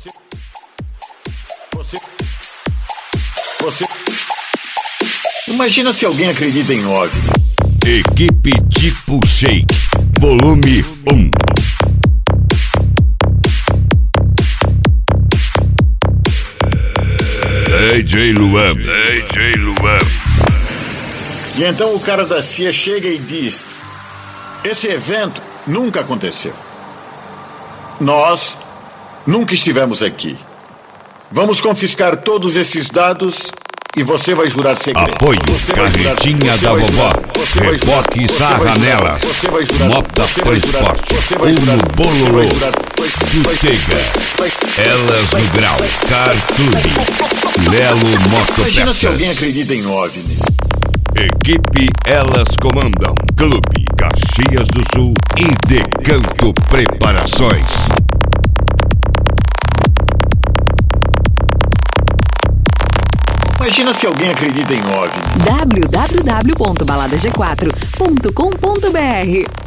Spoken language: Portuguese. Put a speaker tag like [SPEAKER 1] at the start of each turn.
[SPEAKER 1] Você. Imagina se alguém acredita em OVNI.
[SPEAKER 2] Equipe Tipo Shake, volume 1. DJ Luan.
[SPEAKER 1] E então o cara da CIA chega e diz: esse evento nunca aconteceu. Nós nunca estivemos aqui. Vamos confiscar todos esses dados e você vai jurar segredo.
[SPEAKER 2] Apoio, carretinha da vovó, reboque Sarranelas, Mota Transporte, Uno Bololô, Tutega, Elas no Grau, Car Clube, Lelo
[SPEAKER 1] Imagina se alguém
[SPEAKER 2] Motopeças.
[SPEAKER 1] acredita em OVNIs.
[SPEAKER 2] Equipe Elas Comandam, Clube Caxias do Sul e Decanto Preparações.
[SPEAKER 1] Imagina se alguém acredita em OVNI.
[SPEAKER 3] www.baladag4.com.br